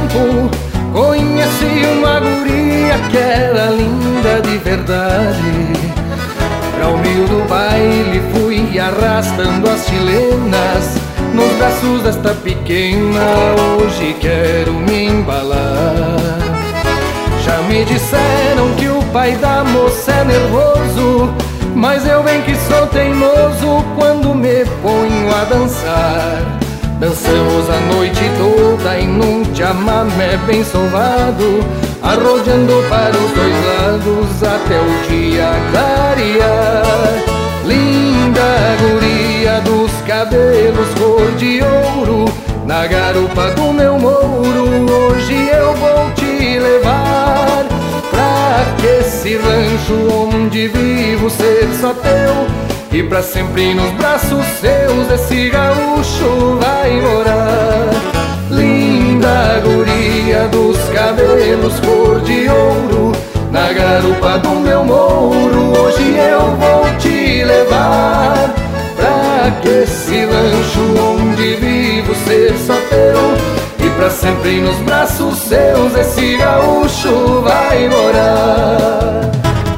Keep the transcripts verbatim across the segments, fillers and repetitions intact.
tempo conheci uma guria que era linda de verdade. Pra o meio do baile fui arrastando as chilenas nos braços desta pequena. Hoje quero me embalar. Já me disseram que o pai da moça é nervoso, mas eu bem que sou teimoso quando me ponho a dançar. Dançamos a noite toda em num chamamé bem sovado, arrodeando para os dois lados até o dia clarear. Linda guria dos cabelos cor de ouro, na garupa do meu mouro hoje eu vou te levar. Pra que esse rancho onde vivo ser só teu, e pra sempre nos braços seus esse gaúcho vai morar. Linda guria dos cabelos cor de ouro, na garupa do meu mouro hoje eu vou te levar. Pra que esse rancho onde vivo ser só teu, e pra sempre nos braços seus esse gaúcho vai morar.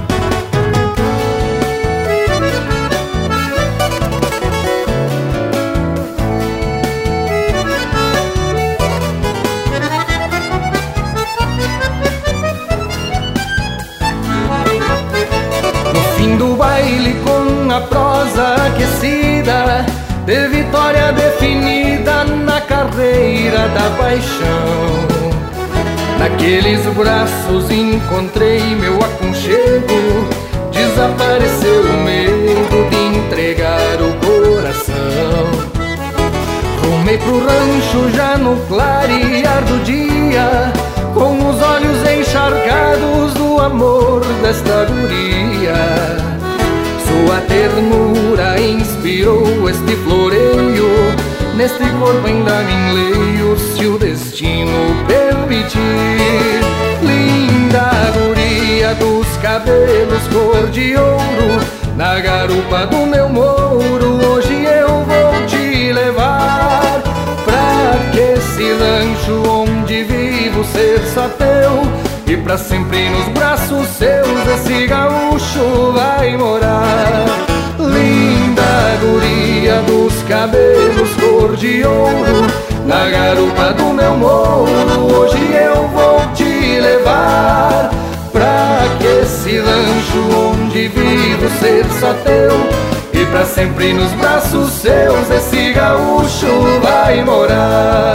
Fim do baile com a prosa aquecida, de vitória definida na carreira da paixão. Naqueles braços encontrei meu aconchego, desapareceu o medo de entregar o coração. Rumei pro rancho já no clarear do dia, com os olhos encharcados do amor desta guria. Sua ternura inspirou este floreio, neste corpo ainda me enleio se o destino permitir. Linda guria dos cabelos cor de ouro, na garupa do meu mouro hoje eu vou te levar. Pra que esse rancho onde vivo ser só teu, e pra sempre nos braços seus esse gaúcho vai morar. Linda guria dos cabelos cor de ouro, na garupa do meu mouro hoje eu vou te levar. Pra que esse rancho onde vivo ser só teu, e pra sempre nos braços seus esse gaúcho vai morar.